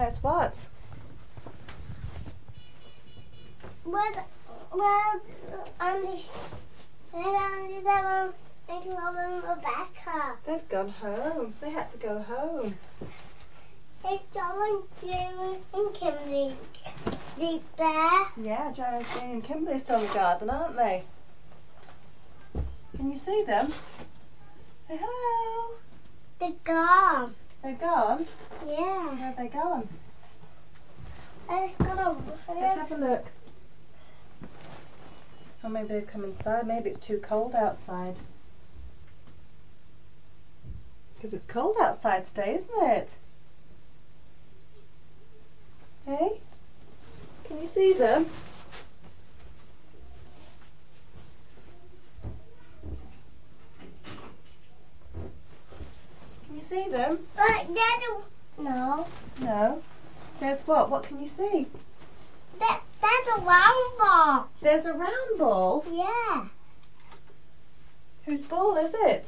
Where's what? Well, and Rebecca. They've gone home. They had to go home. Is John, Jim, and Kimberly sleep there? Yeah, Joe, Jane and Kimberly's still in the garden, aren't they? Can you see them? Say hello. They're gone. They're gone? Yeah. Where have they gone? Let's have a look. Or maybe they've come inside. Maybe it's too cold outside. Because it's cold outside today, isn't it? Hey? Can you see them? Can you see them? But no. No. There's what? What can you see? That's a round ball. There's a round ball. Yeah. Whose ball is it?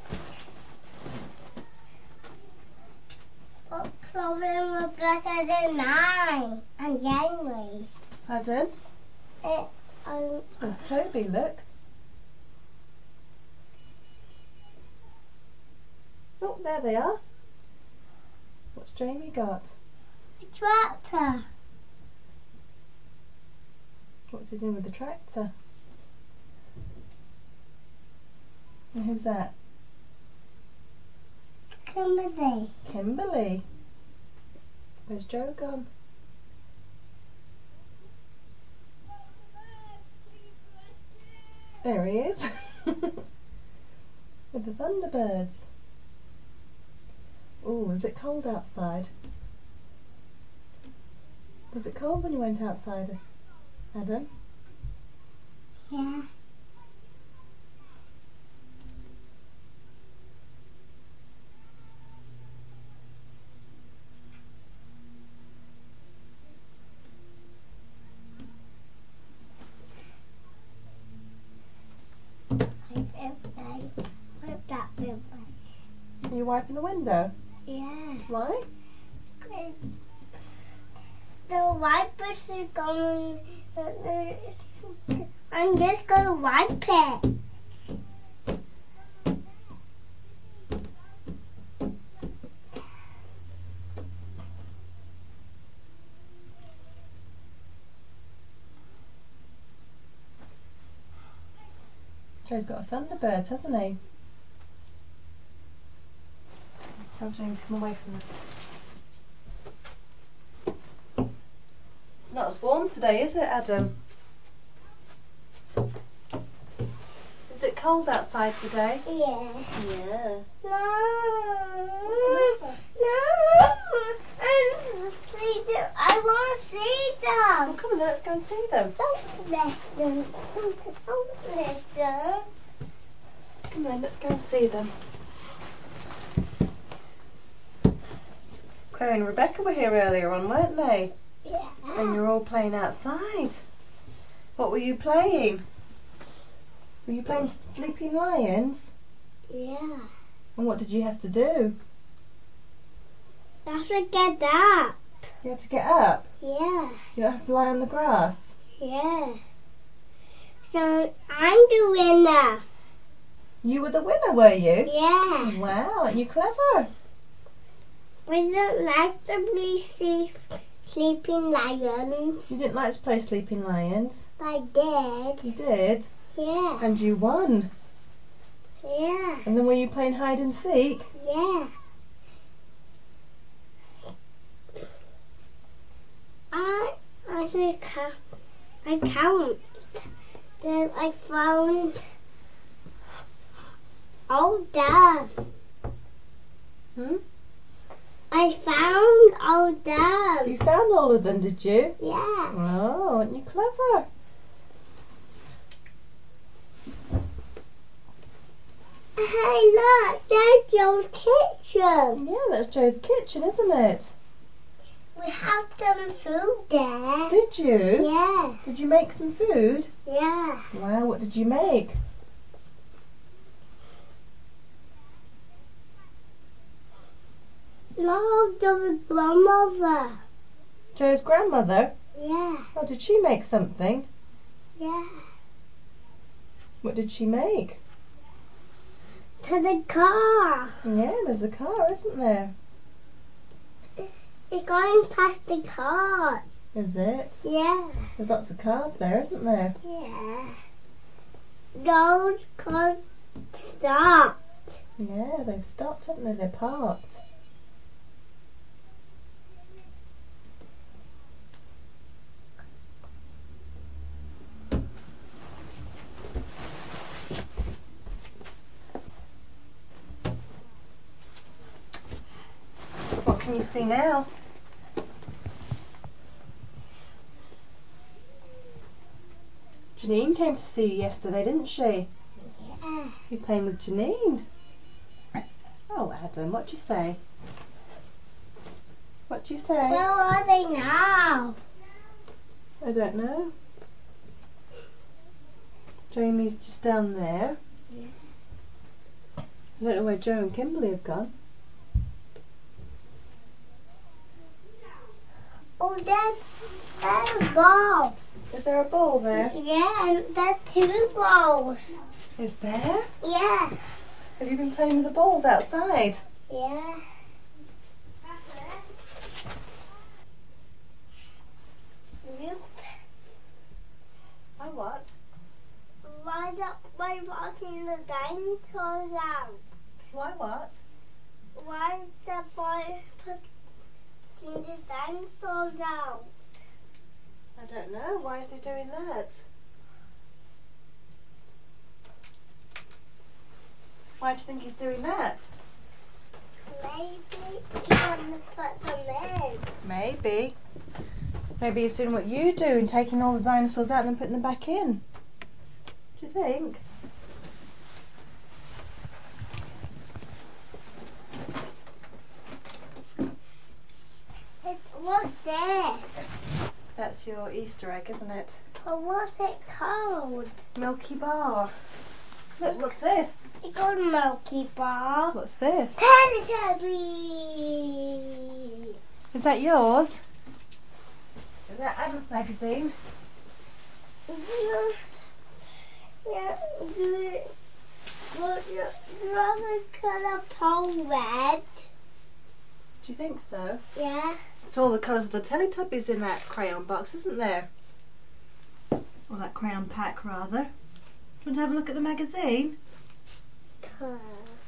Chloe and Rebecca, they're mine. And January's. Pardon? There's Toby, look. Oh, there they are. What's Jamie got? A tractor. What's he doing with the tractor? And who's that? Kimberly. Kimberly. Where's Joe gone? There he is. With the Thunderbirds. Oh, is it cold outside? Was it cold when you went outside, Adam? Yeah. Wipe that window. Are you wiping the window? Yeah. Why? The wipers are going. I'm just gonna wipe it. Joe's got a Thunderbirds, hasn't he? Tell James to come away from them. It's not as warm today, is it, Adam? Is it cold outside today? Yeah. Yeah. No. What's the matter? No. I want to see Well, them. come on then, let's go and see them. Don't listen. Don't listen. Come on, let's go and see them. Chloe and Rebecca were here earlier on, weren't they? Yeah. And you're all playing outside. What were you playing? Were you playing Sleeping Lions? Yeah. And what did you have to do? That's to get up. You had to get up. Yeah. You don't have to lie on the grass. Yeah. So I'm the winner. You were the winner, were you? Yeah. Wow, aren't you clever? We don't like to be sleeping lions. You didn't like to play Sleeping Lions. I did. You did. Yeah. And you won. Yeah. And then were you playing hide and seek? Yeah. I count. Then I found all them. I found all them. You found all of them, did you? Yeah. Oh, aren't you clever? Hey, look, there's Joe's kitchen. Yeah, that's Joe's kitchen, isn't it? We have some food there. Did you? Yeah. Did you make some food? Yeah. Wow, what did you make? No, the grandmother. Joe's grandmother? Yeah, Oh, did she make something? yeah. What did she make? To the car. Yeah, there's a car, isn't there? It's going past the cars. Is it? Yeah, There's lots of cars there, isn't there? yeah. Those cars stopped. Yeah, they've stopped, haven't they? They're parked. What can you see now? Janine came to see you yesterday, didn't she? Yeah. You're playing with Janine. Oh, Adam, what'd you say? What'd you say? Where are they now? I don't know. Jamie's just down there. Yeah. I don't know where Joe and Kimberly have gone. Oh, there's a ball. Is there a ball there? Yeah, and there's two balls. Is there? Yeah. Have you been playing with the balls outside? Yeah. Yep. I what? Why walking the dinosaurs out? Why what? Why is the boy putting the dinosaurs out? I don't know. Why is he doing that? Why do you think he's doing that? Maybe he's going to put them in. Maybe. Maybe he's doing what you do and taking all the dinosaurs out and then putting them back in. Do you think? What's this? That's your Easter egg, isn't it? But what's it called? Milky Bar. Look, what's this? It's called Milky Bar. What's this? Teletubby! Is that yours? Is that Adam's magazine? Yeah, rather colour pole red. Do you think so? Yeah. It's all the colours of the Teletubbies in that crayon box, isn't there? Or that crayon pack, rather. Do you want to have a look at the magazine? Shall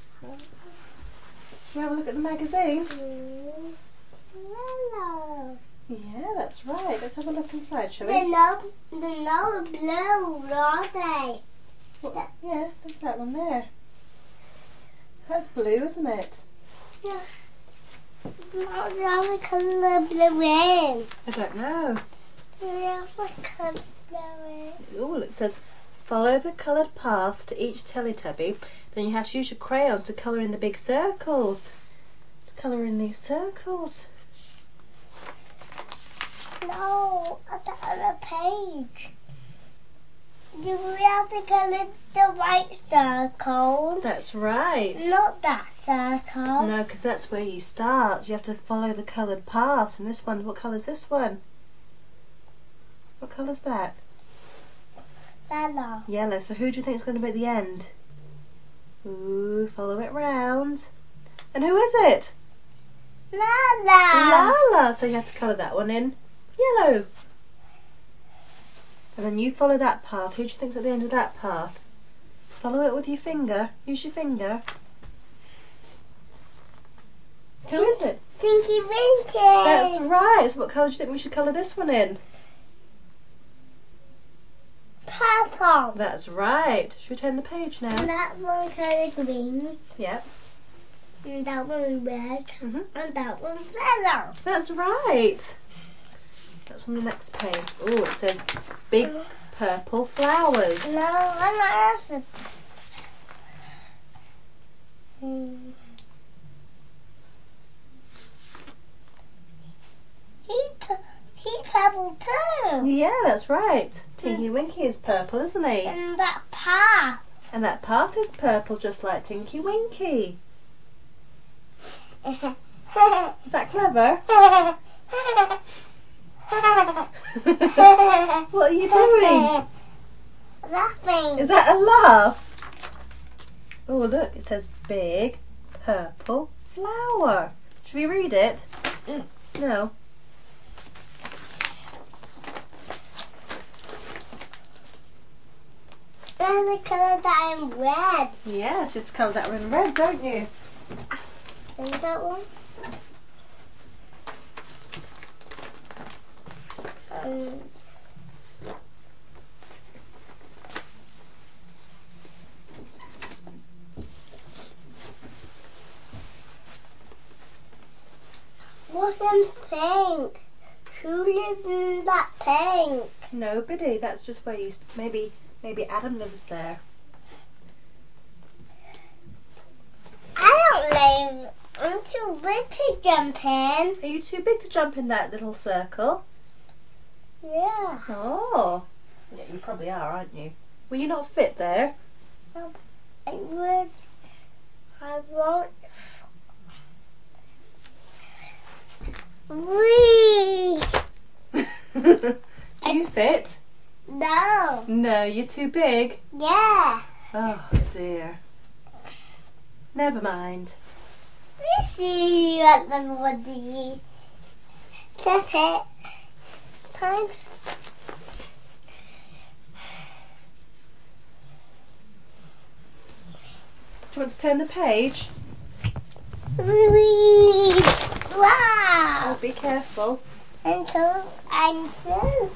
we have a look at the magazine? Yellow. Yeah, that's right. Let's have a look inside, shall They're we? not blue, are they? Well, yeah, there's that one there. That's blue, isn't it? Yeah. Not the other colour blue in. I don't know. The other colour blue in. Oh, it says, follow the coloured paths to each Teletubby. Then you have to use your crayons to colour in the big circles. To colour in these circles. No, at the other page. You have to colour the right circle. That's right. Not that circle. No, because that's where you start. You have to follow the coloured paths. And this one, what colour's this one? What colour's that? Yellow. Yellow. So who do you think is going to be at the end? Ooh, follow it round. And who is it? Lala. Lala. So you have to colour that one in yellow. And then you follow that path. Who do you think's at the end of that path? Follow it with your finger. Use your finger. Who is it? Tinky Winky. That's right. So what colour do you think we should colour this one in? Purple. That's right. Should we turn the page now? And that one colour green. Yep. And that one red. Mhm. And that one's yellow. That's right. That's on the next page. Oh, it says big purple flowers. No, I'm not after this. He's purple too. Yeah, that's right. Tinky Winky is purple, isn't he? And that path. And that path is purple, just like Tinky Winky. Is that clever? What are you doing? Nothing. Is that a laugh? Oh, look, it says big purple flower. Should we read it? No. And the colour that in red. Yes, it's colour that in red, don't you? Is that one? What's in pink? Who lives in that pink? Nobody. That's just where you. Maybe Adam lives there. I don't live. I'm too big to jump in. Are you too big to jump in that little circle? Yeah. Oh. Yeah, you probably are, aren't you? Will you not fit there? I would. I won't. Whee! Do you fit? No. No, you're too big. Yeah. Oh dear. Never mind. We see you at the body. That's it. Times. Do you want to turn the page? Whee! Wow! Oh, be careful. Until I'm through.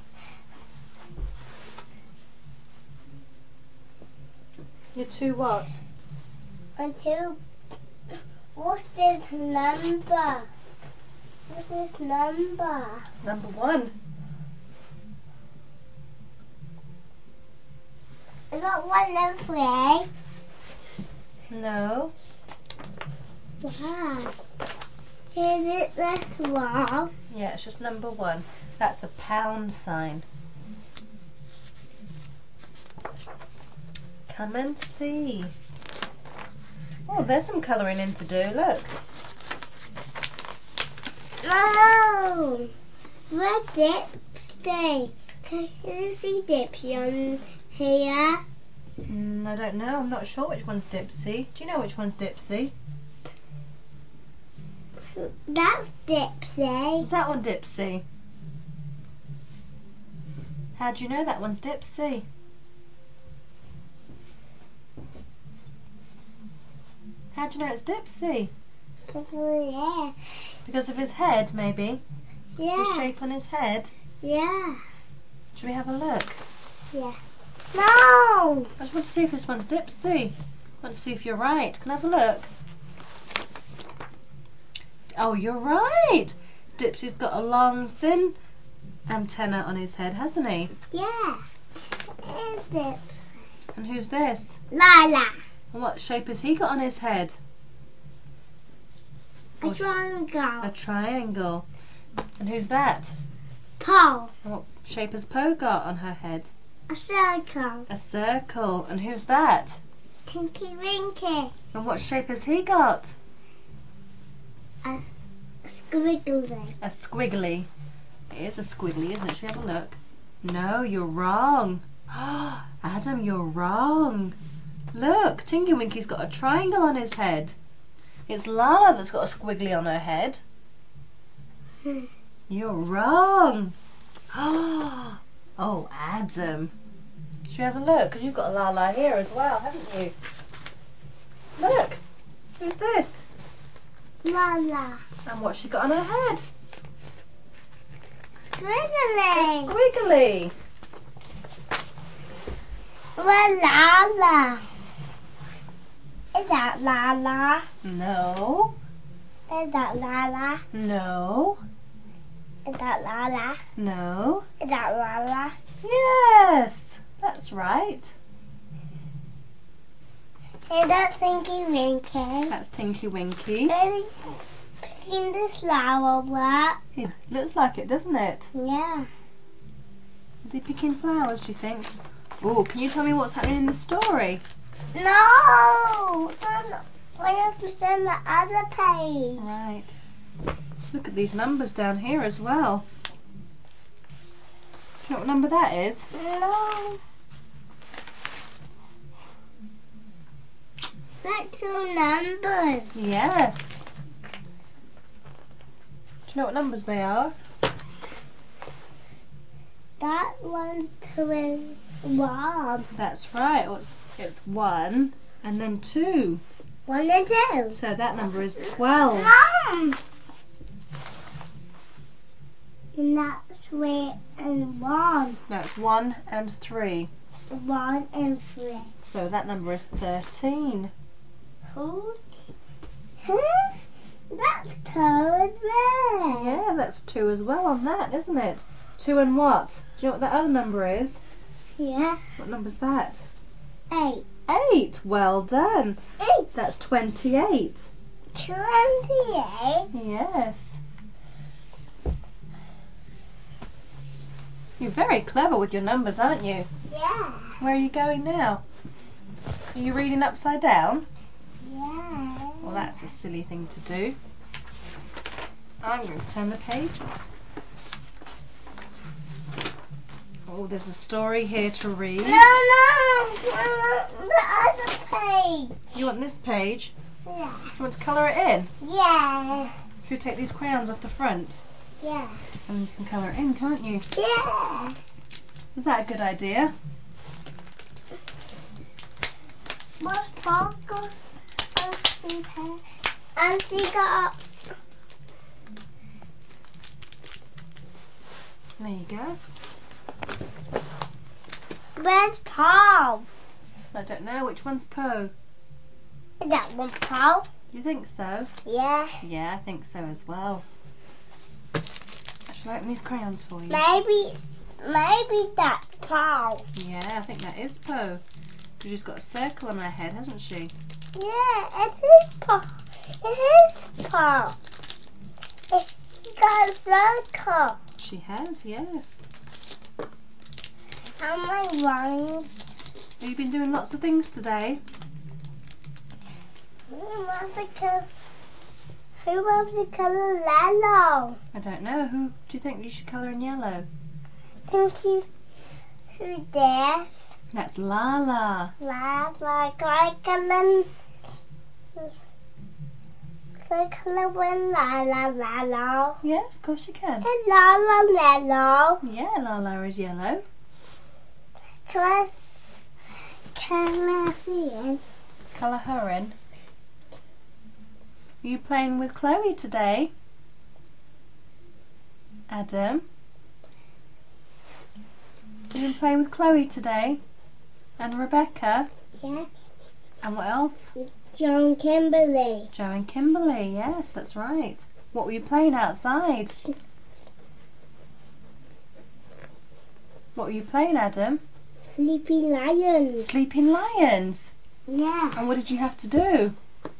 You're too what? Until. What's this number? What's this number? It's number 1. Is that 1 and 3? No. Wow. Is it this one? Yeah, it's just number 1. That's a pound sign. Come and see. Oh, there's some colouring in to do, look. No! Where Dipsy? Can you see Dipsy on here? I don't know. I'm not sure which one's Dipsy. Do you know which one's Dipsy? That's Dipsy. Is that one Dipsy? How do you know that one's Dipsy? How do you know it's Dipsy? Yeah. Because of his head, maybe? His Yeah. shape on his head? Yeah. Should we have a look? Yeah. No! I just want to see if this one's Dipsy. I want to see if you're right. Can I have a look? Oh, you're right! Dipsy's got a long, thin antenna on his head, hasn't he? Yeah. Is Dipsy? And who's this? Lila. And what shape has he got on his head? A triangle. A triangle. And who's that? Pole. And what shape has Poe got on her head? A circle. A circle. And who's that? Tinky Winky. And what shape has he got? A squiggly. A squiggly. It is a squiggly, isn't it? Should we have a look? No, you're wrong. Adam, you're wrong. Look, Tinky Winky's got a triangle on his head. It's Lala that's got a squiggly on her head. You're wrong. Oh, Adam. Should we have a look? Because you've got a Lala here as well, haven't you? Look. Who's this? Lala. And what's she got on her head? Squiggly. A squiggly. Well, Lala. Is that Lala? No. Is that Lala? No. Is that Lala? No. Is that Lala? Yes. That's right. Is that Tinky Winky? That's Tinky Winky. Is picking the flower what? It looks like it, doesn't it? Yeah. Is he picking flowers, do you think? Oh, can you tell me what's happening in the story? No! I have to send the other page. Right. Look at these numbers down here as well. Do you know what number that is? No. That's two numbers. Yes. Do you know what numbers they are? That one's 2 and 1. That's right. It's 1 and then 2. 1 and 2. So that number is 12. And that's 3 and 1. No, it's 1 and 3. 1 and 3. So that number is 13. That's colored red. Yeah, that's 2 as well on that, isn't it? 2 and what? Do you know what that other number is? Yeah. What number's that? 8. 8. Well done. 8. That's 28. 28. Yes. You're very clever with your numbers, aren't you? Yeah. Where are you going now? Are you reading upside down? Yeah. Well, that's a silly thing to do. I'm going to turn the pages. Oh, there's a story here to read. No, I want the other page. You want this page? Yeah. Do you want to colour it in? Yeah. Should we take these crayons off the front? Yeah. And you can colour it in, can't you? Yeah. Is that a good idea? What's Parker? And she got. There you go. Where's Paul? I don't know. Which one's Poe? Is that one Paul? You think so? Yeah. Yeah, I think so as well. Shall I open these crayons for you? Maybe that's Paul. Yeah, I think that is Poe. She's got a circle on her head, hasn't she? Yeah, it is Paul. It is Paul. It's got a circle. She has, yes. Am I wrong? Have you been doing lots of things today? Who wants the colour yellow? I don't know. Who do you think you should colour in yellow? Thank you. Who's this? That's Lala. Can I color in la? Yes, of course you can. La. Yeah, Lala is yellow. Can I see it? Colour her in. Are you playing with Chloe today? Adam? Have you been playing with Chloe today? And Rebecca? Yeah. And what else? John Kimberly. Joe and Kimberly, yes, that's right. What were you playing outside? What were you playing, Adam? Sleeping Lions. Sleeping Lions. Yeah. And what did you have to do?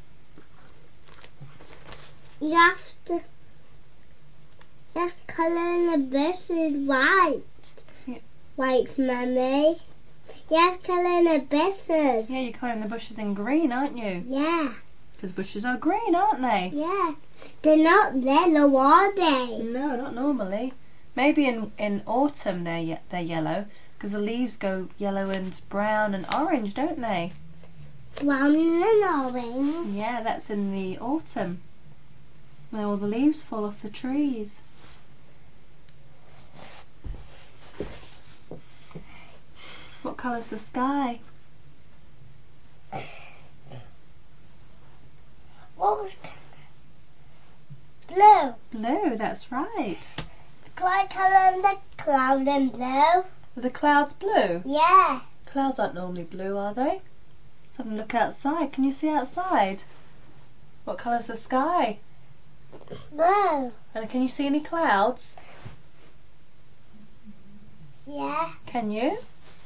You have to color in the bushes white. Yeah. White, Mummy. You have to color in the bushes. Yeah, you're colouring the bushes in green, aren't you? Yeah. Because bushes are green, aren't they? Yeah. They're not yellow, are they? No, not normally. Maybe in autumn they're yellow, because the leaves go yellow and brown and orange, don't they? Brown and orange. Yeah, that's in the autumn, when all the leaves fall off the trees. What colour's the sky? What was blue? Blue, that's right. Can I color in the cloud in blue? Are the clouds blue? Yeah. Clouds aren't normally blue, are they? Let's have a look outside. Can you see outside? What colour's the sky? Blue. And can you see any clouds? Yeah. Can you?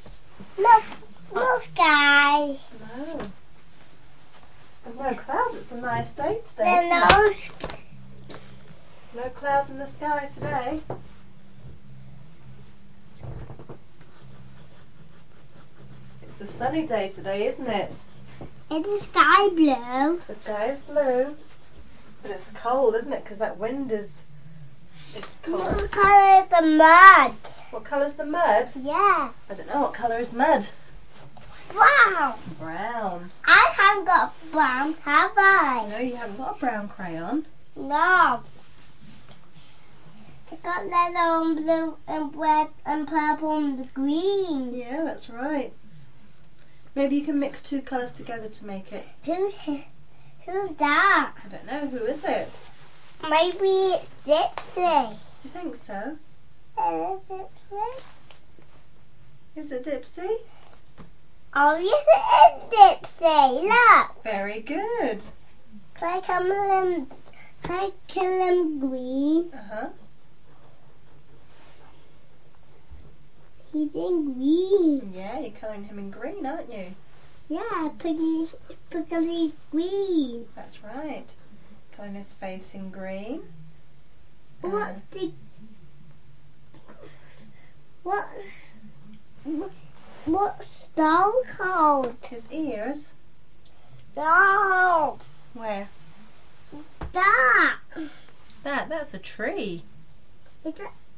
No sky. No. There's no clouds. It's a nice day today. There's isn't it? No clouds in the sky today. It's a sunny day today, isn't it? Is the sky blue? The sky is blue, but it's cold, isn't it? Because that wind is cold. What colour is the mud? What colour's the mud? Yeah. I don't know. What colour is mud? Wow. Brown. I haven't got brown, have I? No, you haven't got a brown crayon. No. I got yellow and blue and red and purple and green. Yeah, that's right. Maybe you can mix two colours together to make it. Who's that? I don't know. Who is it? Maybe it's Dipsy. You think so? Is it Dipsy? Is it Dipsy? Oh, yes, it is Dipsy. Look. Very good. Can I kill him green? Uh-huh. He's in green. Yeah, you're colouring him in green, aren't you? Yeah, because he's green. That's right. Colouring his face in green. What's the... What's Stone called? His ears. No. Where? That. That's a tree. Is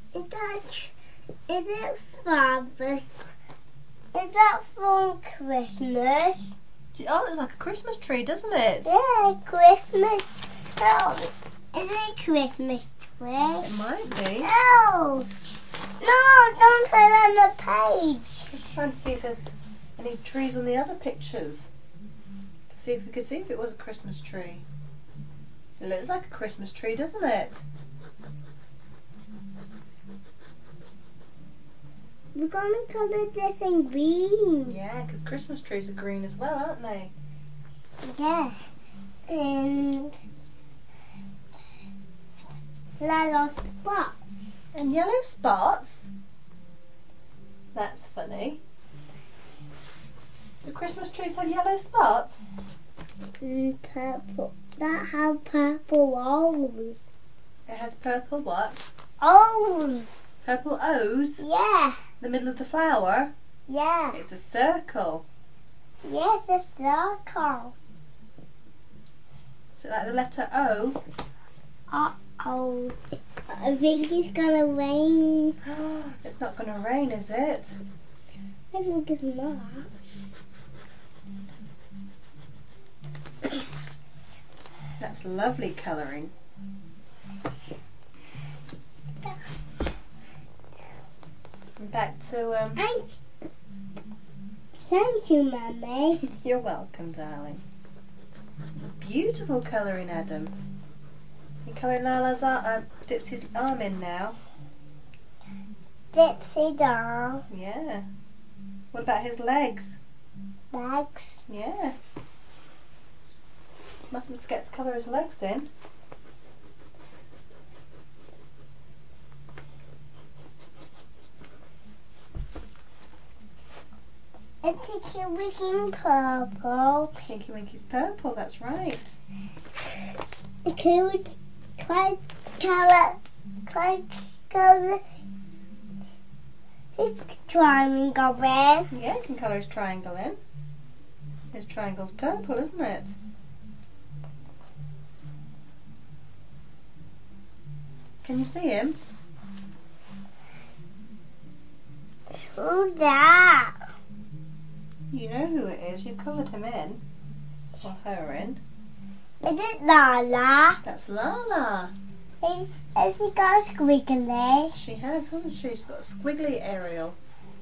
that from Christmas? Oh, it looks like a Christmas tree, doesn't it? Yeah, Christmas. Oh, is it a Christmas tree? It might be. No. No, don't put it on the page. Just trying to see if there's any trees on the other pictures. To see if we could see if it was a Christmas tree. It looks like a Christmas tree, doesn't it? We're gonna colour this in green. Yeah, because Christmas trees are green as well, aren't they? Yeah. And yellow spots. And yellow spots? That's funny. Do Christmas trees have yellow spots? And purple. That have purple O's. It has purple what? O's. Purple O's? Yeah. The middle of the flower? Yeah. It's a circle. Yes, a circle. Is it like the letter O? Uh-oh. I think it's gonna rain. It's not going to rain, is it? I think it's not. That's lovely colouring. And back to Thank you, Mummy. You're welcome, darling. Beautiful colouring, Adam. You're colouring Dipsy's arm in now. Dipsy doll. Yeah. What about his legs? Legs. Yeah. Mustn't forget to colour his legs in. It's Tinky Winky purple. Tinky Winky's purple, that's right. Can we try colour his triangle red? Yeah, you can colour his triangle in. His triangle's purple, isn't it? Can you see him? Who's that? You know who it is. You've coloured him in. Or her in. Is it Lala? That's Lala. Has he got a squiggly? She has, hasn't she? She's got a squiggly Ariel.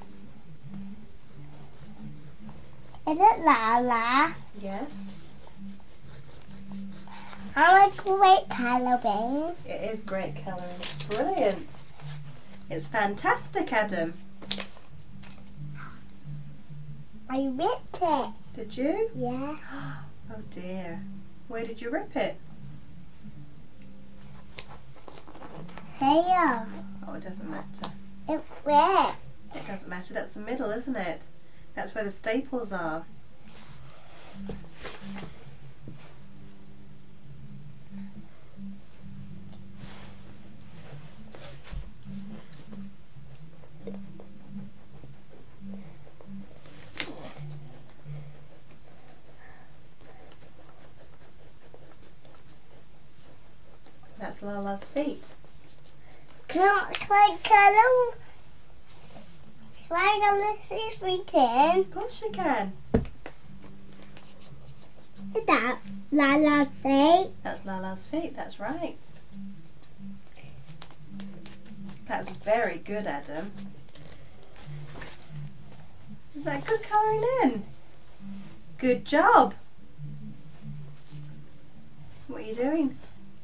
Is it Lala? Yes. I like great colouring. It is great colouring. It's brilliant. It's fantastic, Adam. I ripped it. Did you? Yeah. Oh dear. Where did you rip it? Here. Oh, it doesn't matter. It ripped. It doesn't matter. That's the middle, isn't it? That's where the staples are. That's Lala's feet. Can I colour his feet in? Of course you can. Is that Lala's feet? That's Lala's feet, that's right. That's very good, Adam. Is that good colouring in? Good job. What are you doing?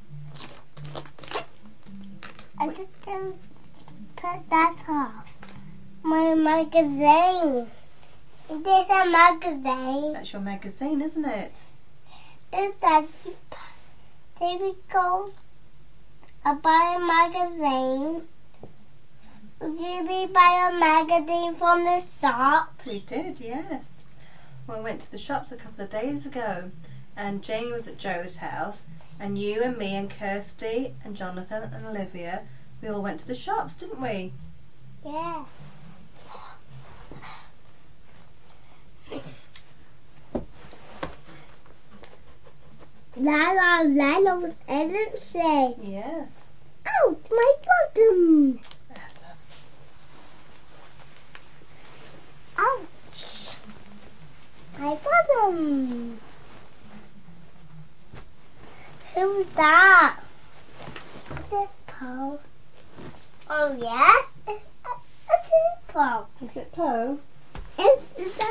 I just can put that off. My magazine. It is a magazine. That's your magazine, isn't it? Is that there we go? I buy a magazine. Did we buy a magazine from the shop? We did, yes. Well, we went to the shops a couple of days ago, and Jamie was at Joe's house, and you and me and Kirsty and Jonathan and Olivia, we all went to the shops, didn't we? Yeah. Lala's isn't she? Yes. Ouch, my bottom. Adam. Ouch. My bottom. Who's that? Is it Paul? Oh yes, it's Paul. Is it Poe? Is that?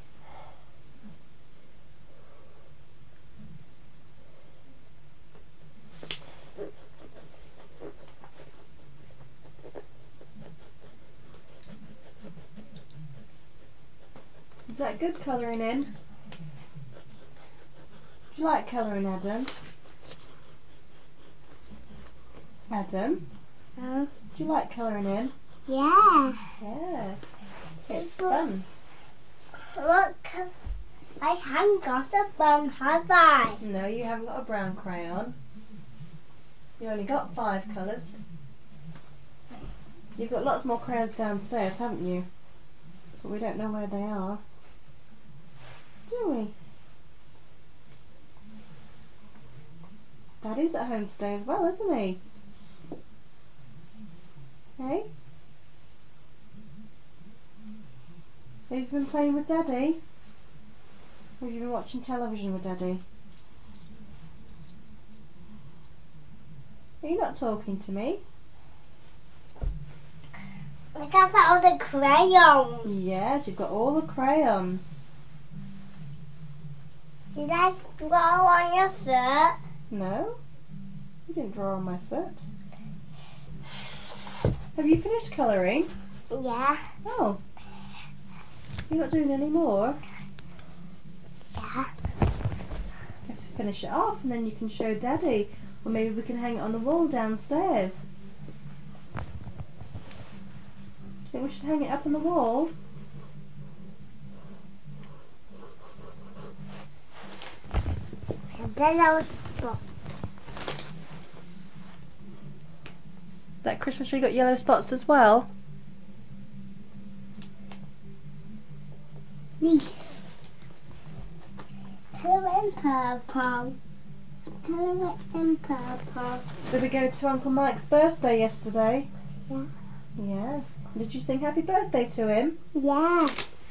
Is that good colouring in? Do you like colouring, Adam? Adam, Oh, do you like colouring in? yeah. Yeah. It's It's fun. Look, I haven't got a bum, have I? No, you haven't got a brown crayon. You only got 5 colours. You've got lots more crayons downstairs, haven't you? But we don't know where they are. Do we? Daddy's at home today as well, isn't he? Hey? Have you been playing with Daddy? Or have you been watching television with Daddy? Are you not talking to me? I got all the crayons. Yes, you've got all the crayons. Did I draw on your foot? No? You didn't draw on my foot. Have you finished colouring? Yeah. Oh. You're not doing any more? Yeah. You have to finish it off and then you can show Daddy. Or maybe we can hang it on the wall downstairs. Do you think we should hang it up on the wall? And then I was spots. That Christmas tree got yellow spots as well? These. Colour in purple. Colour in purple. Did we go to Uncle Mike's birthday yesterday? Yeah. Yes. Did you sing happy birthday to him? Yeah.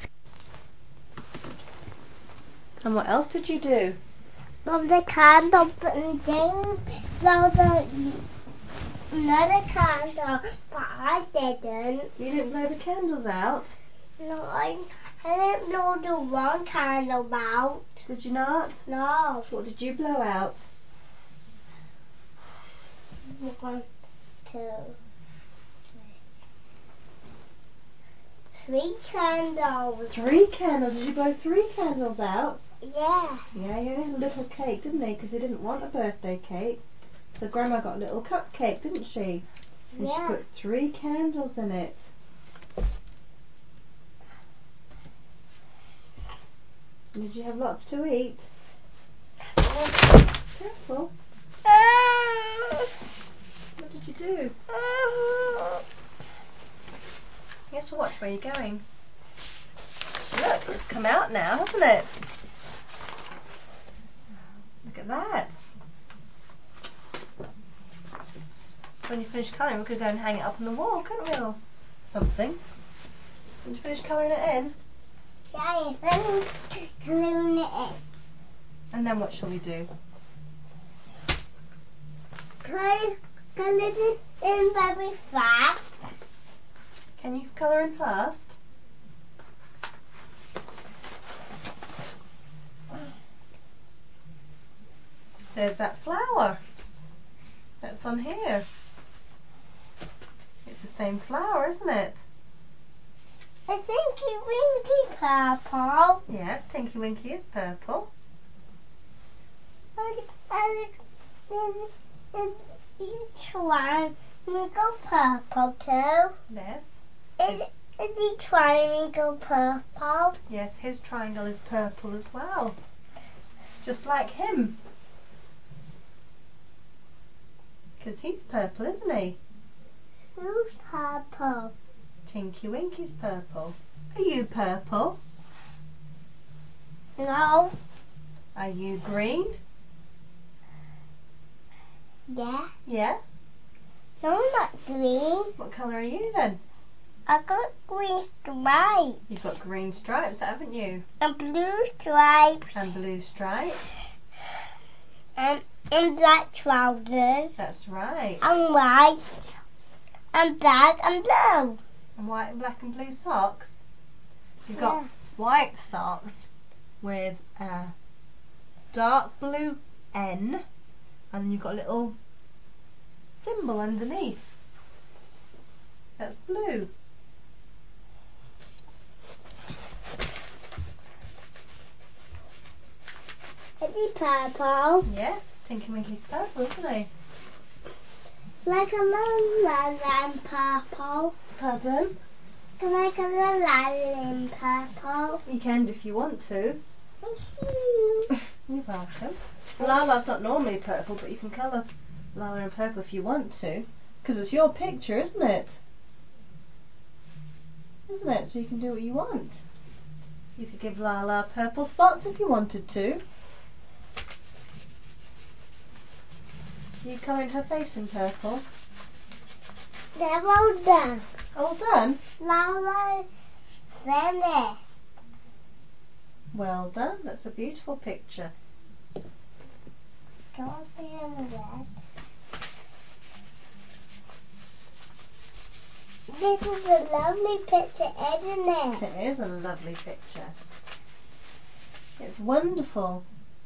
And what else did you do? Blow the candle, but then blow another candle, but I didn't. You didn't blow the candles out? No, I didn't blow the one candle out. Did you not? No. What did you blow out? 1, 2, 3 candles. 3 candles. Did you blow 3 candles out? Yeah. Yeah, you had a little cake, didn't he? Because he didn't want a birthday cake. So Grandma got a little cupcake, didn't she? And she Yeah. put 3 candles in it. And did you have lots to eat? Careful. What did you do? You have to watch where you're going. Look, it's come out now, hasn't it? Look at that. When you finish colouring, we could go and hang it up on the wall, couldn't we, or something? When you finish colouring it in. Yeah, then colouring it in. And then what shall we do? Colour this in very fast. Can you colour in fast? There's that flower. That's on here. It's the same flower, isn't it? I think it's Winky purple. Yes, Tinky Winky is purple. Each one will go purple too. Yes. Is each one will go purple? Yes, his triangle is purple as well. Just like him. Because he's purple, isn't he? Who's purple? Tinky Winky's purple. Are you purple? No. Are you green? Yeah. Yeah. No, not green. What colour are you then? I got green stripes You've got green stripes, haven't you? and blue stripes And blue stripes. and black trousers That's right. and white and black and blue. And white and black and blue socks. You've got Yeah. white socks with a dark blue N, and then you've got a little symbol underneath. That's blue. Is he purple? Yes, Tinky Winky's purple, isn't he? Like a la purple. Pardon? Can I color la purple? You can if you want to. Thank you. You're welcome. Lala's not normally purple, but you can colour Lala in purple if you want to. Because it's your picture, isn't it? Isn't it? So you can do what you want. You could give Lala purple spots if you wanted to. Are you colouring her face in purple? They're all done. All done? Lala's finished. Well done. That's a beautiful picture. Don't see him red. This is a lovely picture, isn't it? It is a lovely picture. It's wonderful.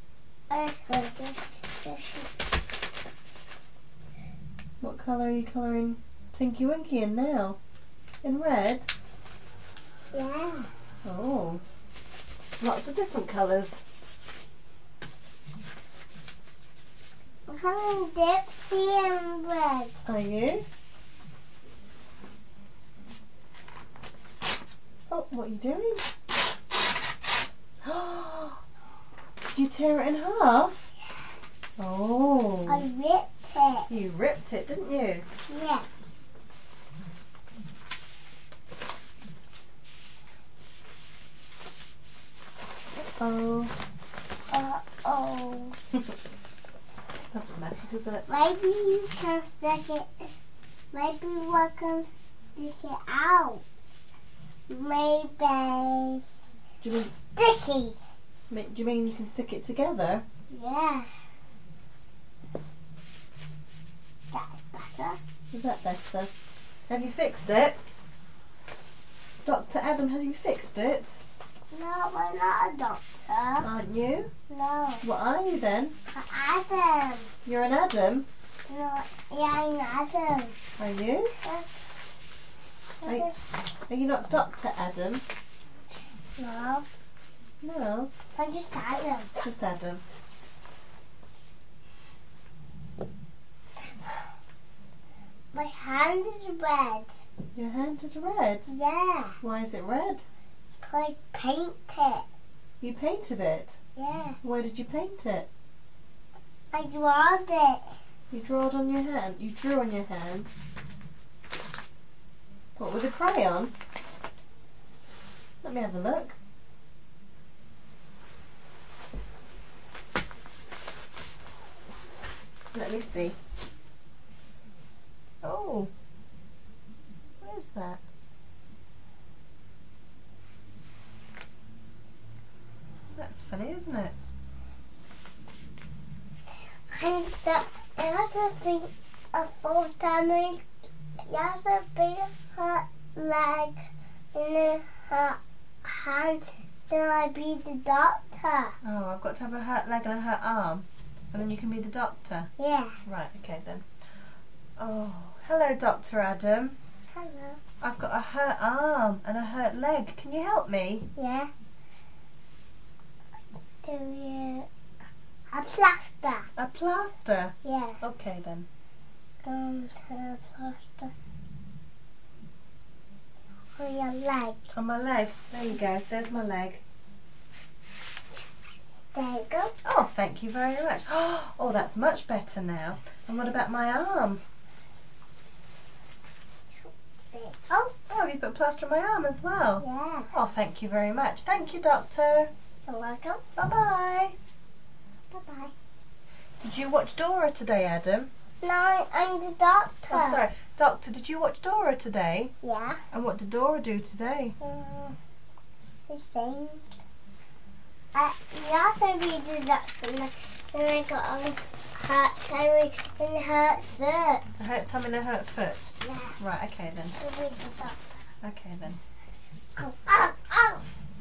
What colour are you colouring Tinky Winky in now? In red? Yeah. Oh. Lots of different colours. I'm coloring Dipsy in red. Are you? Oh, what are you doing? Did you tear it in half? Oh. I ripped it. You ripped it, didn't you? Yeah. Oh. Uh-oh. Doesn't matter, does it? Maybe you can stick it. Maybe we can stick it out. Maybe Do you mean, sticky. do you mean you can stick it together? Yeah. That's better. Is that better? Have you fixed it? Dr. Adam, have you fixed it? No, we're not a doctor. Aren't you? No. What are you then? Adam. You're an Adam? No, yeah, I'm Adam. Are you? Are you not Dr. Adam? No, No, I'm just Adam. just Adam. My hand is red. Your hand is red. Yeah, Why is it red? 'cause I paint it. You painted it. Yeah, Where did you paint it? I drawed it. You drew it on your hand. You drew on your hand. What, with a crayon? Let me have a look. Let me see. that? That's funny, isn't it? And it has to be a full tummy. It has to be her leg and then her hand. Then I be the doctor. Oh, I've got to have a hurt leg and a hurt arm. And then you can be the doctor. Yeah. Right, okay then. Oh, hello Dr. Adam. Hello. I've got a hurt arm and a hurt leg. Can you help me? Yeah. Do you a plaster? A plaster? Yeah. Okay then. Going to the plaster on your leg. On my leg. There you go. There's my leg. There you go. Oh, thank you very much. Oh, that's much better now. And what about my arm? There you go. Oh, you put a plaster on my arm as well. Yeah. Oh, thank you very much. Thank you, doctor. You're welcome. Bye-bye. Bye-bye. Did you watch Dora today, Adam? No, I'm the doctor. Oh, sorry. Doctor, did you watch Dora today? Yeah. And what did Dora do today? The same. You also read the doctor and then I got a hurt tummy and a hurt foot. A hurt tummy and a hurt foot. Yeah. Right, okay then. I read the doctor. Okay then. Ow, ow, ow.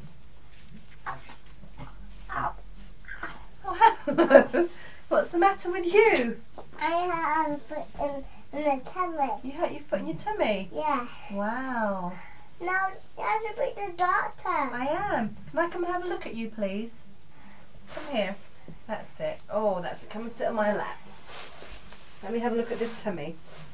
Ow. Oh, hello. What's the matter with you? I had a foot in the tummy. You hurt your foot in your tummy? Yeah. Wow. Now you have to be the doctor. I am. Can I come and have a look at you, please? Come here. That's it. Oh, that's it. Come and sit on my lap. Let me have a look at this tummy.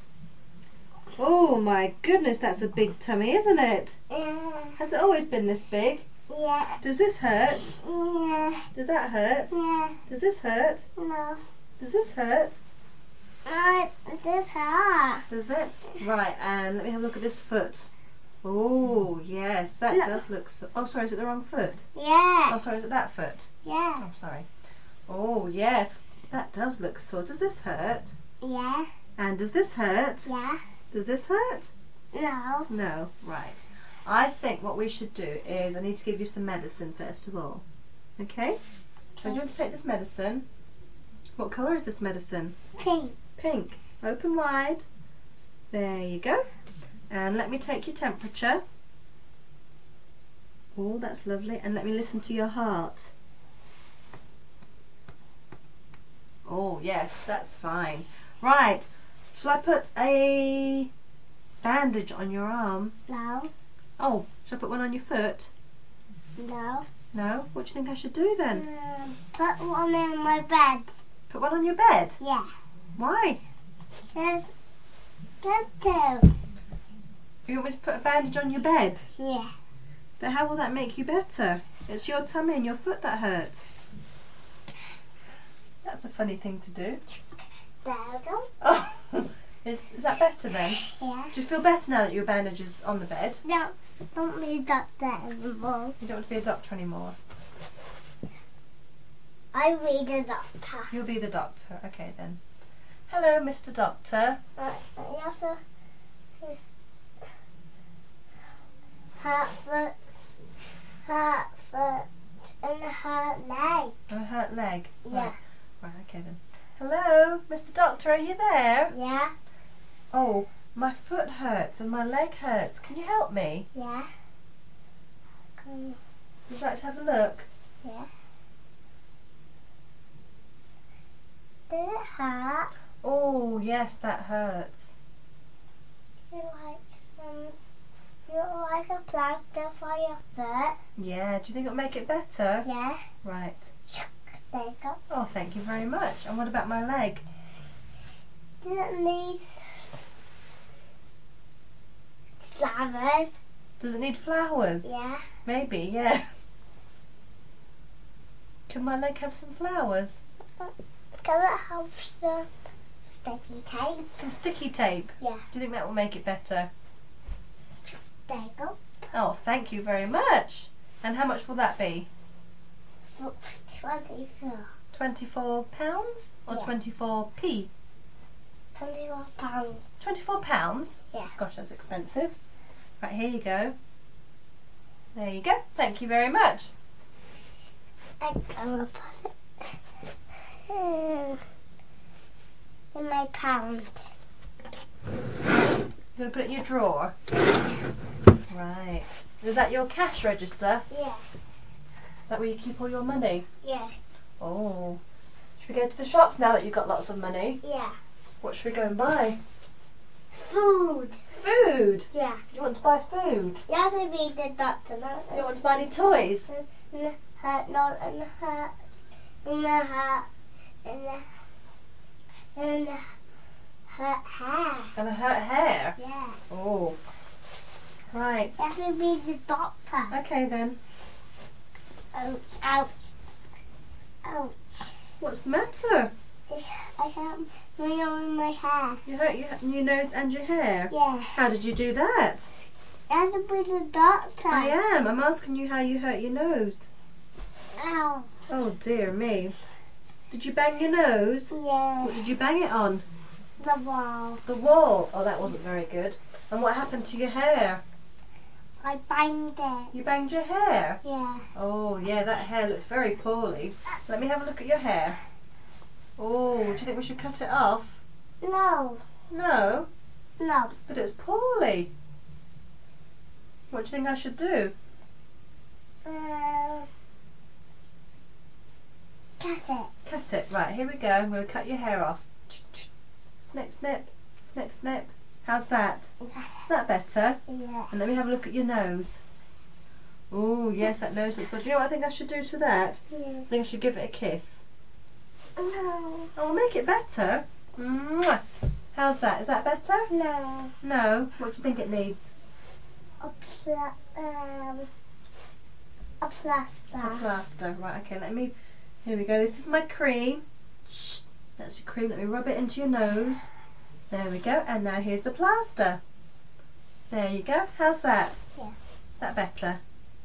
Oh my goodness, that's a big tummy, isn't it? Yeah. Has it always been this big? Yeah. Does this hurt? Yeah. Does that hurt? Yeah. Does this hurt? No. Does this hurt? This hurt. Does it? Right, and let me have a look at this foot. Oh, yes, that No. does look so... Oh, sorry, is it the wrong foot? Yeah. Oh, sorry, is it that foot? Yeah. Oh, sorry. Oh, yes, that does look sore. Does this hurt? Yeah. And does this hurt? Yeah. Does this hurt? No. No. Right. I think what we should do is I need to give you some medicine first of all. Okay? So do you want to take this medicine? What colour is this medicine? Pink. Pink. Open wide. There you go. And let me take your temperature. Oh, that's lovely. And let me listen to your heart. Oh, yes, that's fine. Right. Shall I put a bandage on your arm? No. Oh, shall I put one on your foot? No. No? What do you think I should do then? Put one in my bed. Put one on your bed? Yeah. Why? Just to. You want me to put a bandage on your bed? Yeah. But how will that make you better? It's your tummy and your foot that hurts. That's a funny thing to do. There we go. Oh, is that better then? Yeah. Do you feel better now that your bandage is on the bed? No. Don't be a doctor anymore. You don't want to be a doctor anymore? I read a doctor. You'll be the doctor. Okay then. Hello, Mr. Doctor. You have to hurt foot, and a hurt leg. And a hurt leg. Yeah. Right, okay then. Hello, Mr. Doctor, are you there? Yeah. Oh, my foot hurts and my leg hurts. Can you help me? Yeah. Would you like to have a look? Yeah. Does it hurt? Oh, yes, that hurts. You like a plaster for your foot? Yeah, do you think it'll make it better? Yeah. Right. There you go. Oh, thank you very much. And what about my leg? Does it need flowers? Does it need flowers? Yeah. Maybe, yeah. Can my leg have some flowers? Can it have some sticky tape? Some sticky tape? Yeah. Do you think that will make it better? There you go. Oh, thank you very much. And how much will that be? 24. £24 or Yeah. 24p? £24. £24? Yeah. Gosh, that's expensive. Right, here you go. There you go. Thank you very much. I'm gonna put it in my pound. You're going to put it in your drawer? Right. Is that your cash register? Yeah, Is that where you keep all your money? yeah, Oh. Should we go to the shops now that you've got lots of money? yeah. What should we go and buy? Food. Food? Yeah. You want to buy food? You have to be the doctor. You don't want to buy any toys? Not in the hat. In the hat. In the her hair. And a hurt hair? Yeah. Oh. Right. You have to be the doctor. Okay then. Ouch, ouch, ouch. What's the matter? I have my nose in my hair. You hurt your nose and your hair? Yeah. How did you do that? You have to be the doctor. I am. I'm asking you how you hurt your nose. Ow. Oh dear me. Did you bang your nose? Yeah. What did you bang it on? The wall. The wall. Oh, that wasn't very good. And what happened to your hair? I banged it. You banged your hair? Yeah. Oh, yeah, that hair looks very poorly. Let me have a look at your hair. Oh, do you think we should cut it off? No. No, No. but it's poorly. What do you think I should do? Cut it. Cut it. Right, here we go. I'm going to cut your hair off. Snip, snip, snip, snip. How's that? Is that better? Yeah. And let me have a look at your nose. Oh, yes, that nose looks good. Do you know what I think I should do to that? Yeah. I think I should give it a kiss. No. Oh, we'll make it better. Mwah. How's that? Is that better? No. No. What do you think it needs? A plaster. A plaster. Right, okay, let me... Here we go. This is my cream. Shh. That's your cream. Let me rub it into your nose. There we go. And now here's the plaster. There you go. How's that? Yeah. Is that better?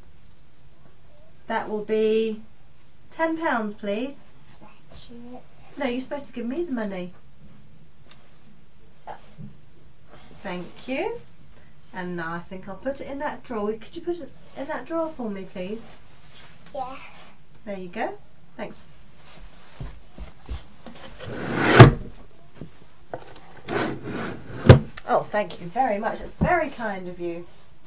That will be £10, please. No, you're supposed to give me the money. Thank you. And now I think I'll put it in that drawer. Could you put it in that drawer for me, please? Yeah. There you go. Thanks. Oh, thank you very much. That's very kind of you.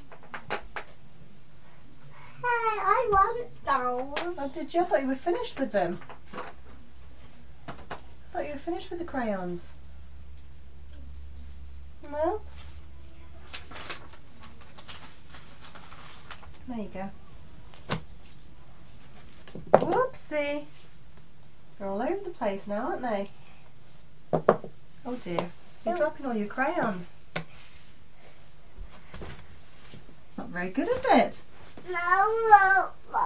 Hey, I want those. Oh, did you? I thought you were finished with them. I thought you were finished with the crayons. No? There you go. Whoopsie. They're all over the place now, aren't they? Oh dear. You're dropping all your crayons. It's not very good, is it? No.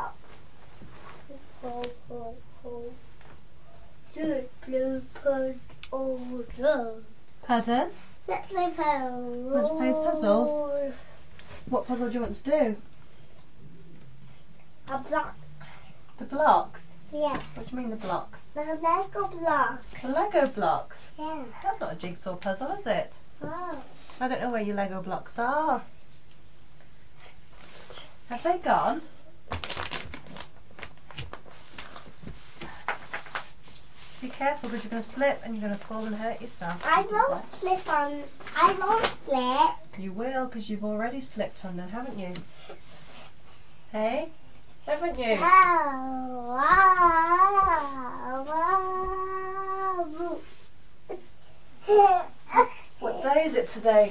Pardon? Let's play puzzles. Let's play puzzles. What puzzle do you want to do? A block. The blocks? Yeah. What do you mean the blocks? The Lego block. The Lego blocks? Yeah. That's not a jigsaw puzzle, is it? Oh. I don't know where your Lego blocks are. Have they gone? Be careful because you're going to slip and you're going to fall and hurt yourself. I won't slip on. I won't slip. You will because you've already slipped on them, haven't you? Hey? Haven't you? What day is it today?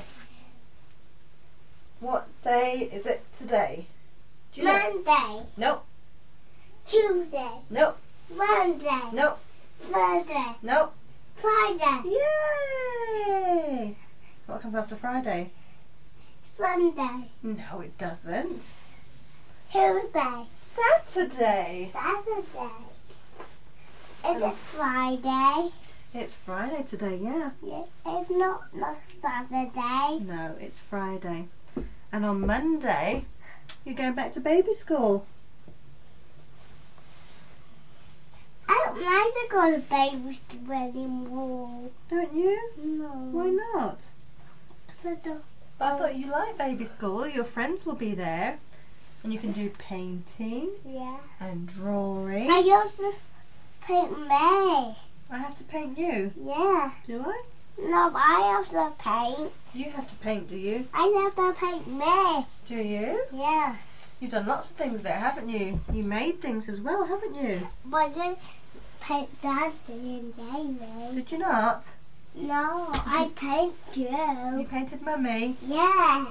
What day is it today? Do you know? Monday, Nope. Tuesday, Nope. Wednesday, Nope. Thursday, Nope. Friday, Yay! What comes after Friday? Sunday, No, it doesn't. Tuesday, Saturday. Saturday. Is it Friday? It's Friday today, yeah. Yeah, it's not Saturday. No, it's Friday. And on Monday, you're going back to baby school. I don't like to go to baby school anymore. Don't you? No. Why not? I don't But I thought you liked baby school. Your friends will be there. And you can do painting Yeah. and drawing. I also paint me. I have to paint you. Yeah. Do I? No, but I also paint. You have to paint, do you? I have to paint me. Do you? Yeah. You've done lots of things there, haven't you? You made things as well, haven't you? But I didn't paint Daddy and Jamie. Did you not? No, I paint You you. painted Mummy. Yeah.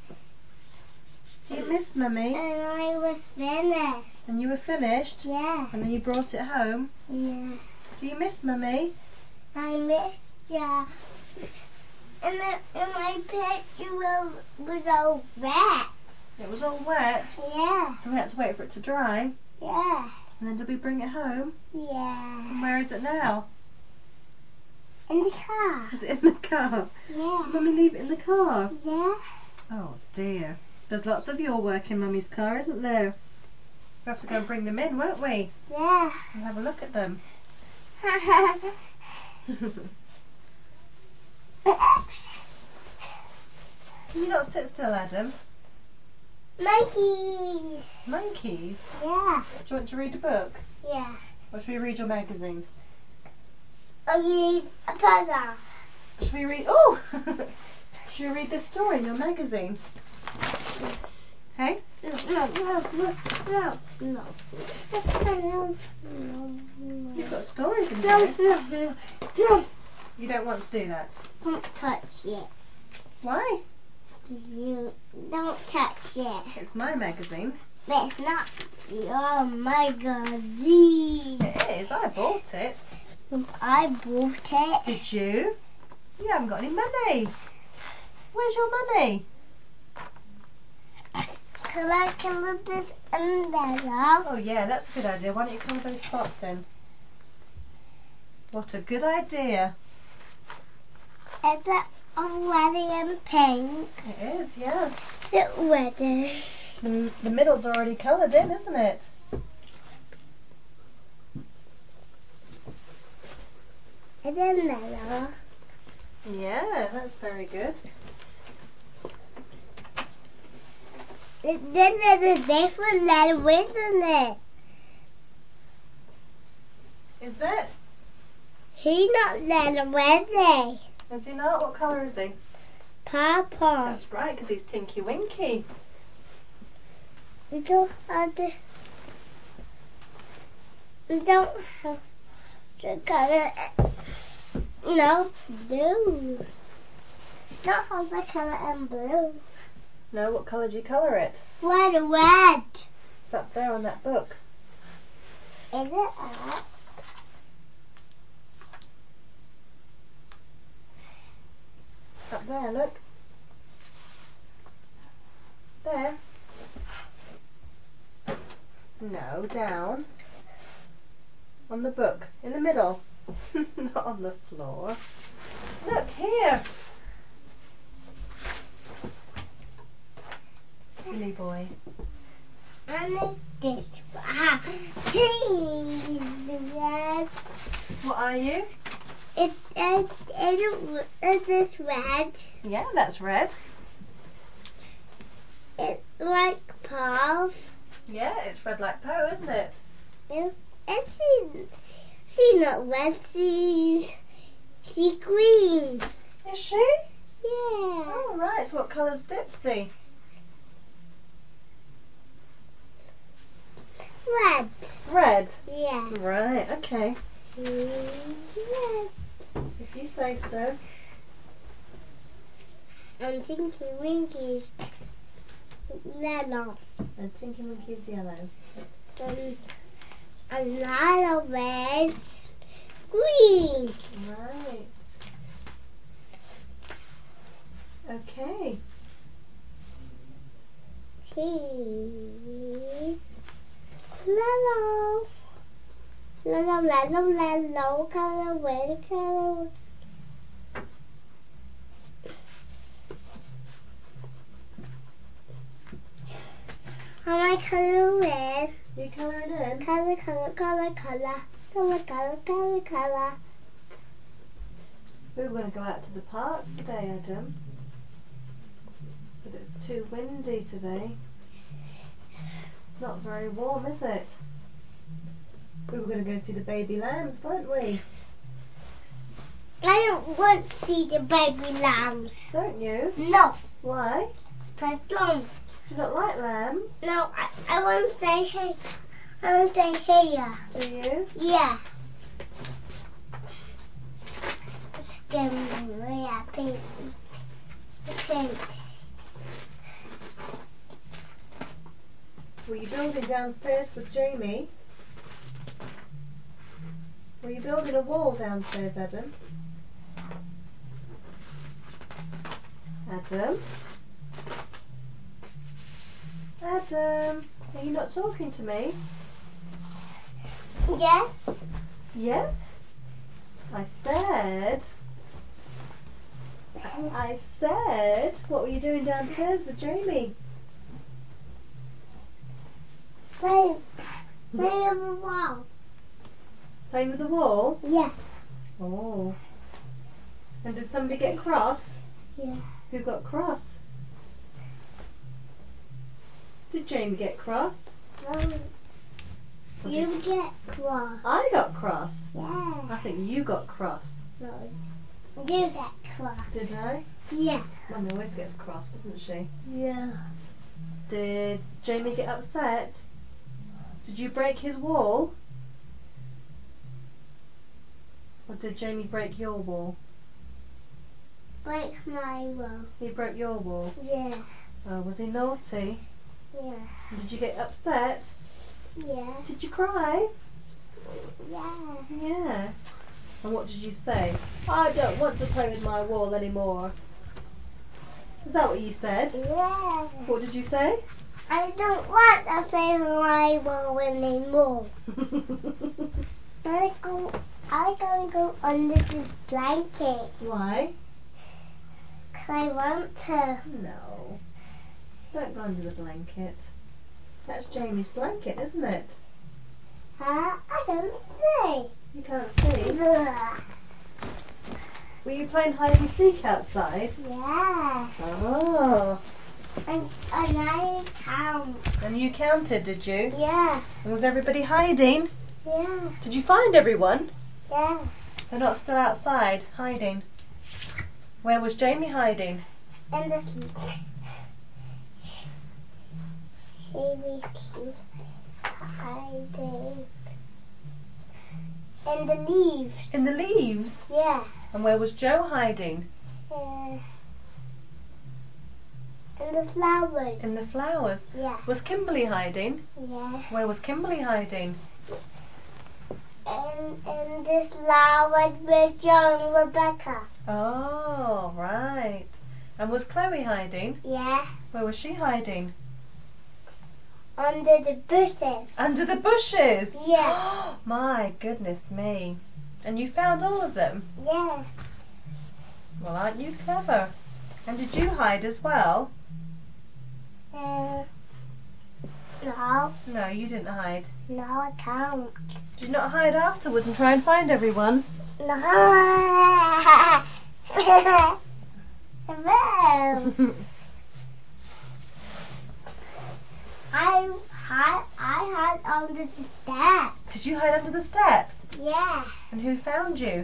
Do you miss Mummy? And I was finished. And you were finished? Yeah. And then you brought it home? Yeah. Do you miss Mummy? I missed ya. And my picture was all wet. It was all wet, Yeah. so we had to wait for it to dry. Yeah. And then did we bring it home? Yeah. And where is it now? In the car. Is it in the car? Yeah. Did Mummy leave it in the car? Yeah. Oh dear. There's lots of your work in Mummy's car, isn't there? We'll have to go and bring them in, won't we? Yeah. And have a look at them. Can you not sit still, Adam? Monkeys. Monkeys? Yeah. Do you want to read a book? Yeah. Or should we read your magazine? I need a puzzle. Should we read... Oh! Should we read this story in your magazine? Hey? No, no, no, no, no, no, no. You've got stories in No, here. no, no. You don't want to do that. Don't touch it. Why? You don't touch it. It's my magazine. It's not your magazine. It is. I bought it. I bought it. Did you? You haven't got any money. Where's your money? Can I color this umbrella? Oh yeah, that's a good idea. Why don't you colour those spots in? What a good idea. Is it already in pink? It is, yeah. Is it ready? The middle's already coloured in, isn't it? Is it mellow? Yeah, that's very good. This is a different letter, isn't it? Is it? He's not letter, is he? Is he not? What colour is he? Purple. That's right, because he's Tinky Winky. We don't have to. We don't have to color it. No, blue. Don't have to color in blue. No, what colour do you colour it? Red. It's up there on that book. Is it up? Up there, look. There. No, down. On the book. In the middle. Not on the floor. Look, here. Silly boy. And this one. He's red. What are you? Is this red? Yeah, that's red. It's like Paul. Yeah, it's red like Poe, isn't it? It's she's not red, she's green. Is she? Yeah. Oh, right. So what colour's Dipsy? Red. Red. Yeah. Right, okay. She's red. If you say so. And Tinky Winky's yellow. And Tinky Winky's yellow. And Lila Red's green. Right. Okay. He's yellow. Yellow, color, red color. I like color red. You colouring in? Color. We were going to go out to the park today, Adam. But it's too windy today. It's not very warm, is it? We were going to go and see the baby lambs, weren't we? I don't want to see the baby lambs. Don't you? No, Why? I don't. Do you not like lambs? No, I want to stay here. I want to stay here. Do you? Yeah. It's going to be really happy. Okay. Were you building downstairs with Jamie? Were you building a wall downstairs, Adam? Adam? Adam? Are you not talking to me? Yes. Yes? I said, what were you doing downstairs with Jamie? Play on the wall. Playing with the wall? Yeah. Oh. And did somebody get cross? Yeah. Who got cross? Did Jamie get cross? No. Or You did get cross. I got cross? Yeah. I think you got cross. No. You get cross. Did I? Yeah. Mum always gets cross, doesn't she? Yeah. Did Jamie get upset? Did you break his wall? Or did Jamie break your wall? Break my wall. He broke your wall. Yeah. Oh, was he naughty? Yeah. Did you get upset? Yeah. Did you cry? Yeah. Yeah. And what did you say? I don't want to play with my wall anymore. Is that what you said? Yeah. What did you say? I don't want to play with my wall anymore. I'm gonna go under this blanket. Why? 'Cause I want to. No. Don't go under the blanket. That's Jamie's blanket, isn't it? Huh? I don't see. You can't see. Ugh. Were you playing hide and seek outside? Yeah. Oh. And I count. And you counted, did you? Yeah. And was everybody hiding? Yeah. Did you find everyone? Yeah. They're not still outside, hiding. Where was Jamie hiding? And the hiding. And the leaves. In the leaves. Yeah. And where was Joe hiding? And the flowers. In the flowers. Yeah. Was Kimberly hiding? Yeah. Where was Kimberly hiding? And this flower with John and Rebecca. Oh, right. And was Chloe hiding? Yeah. Where was she hiding? Under the bushes. Under the bushes. Yeah. My goodness me. And you found all of them? Yeah. Well, aren't you clever? And did you hide as well? No. No, you didn't hide. No, I can't. Did you not hide afterwards and try and find everyone? No. No. I hid under the step. Did you hide under the steps? Yeah. And who found you?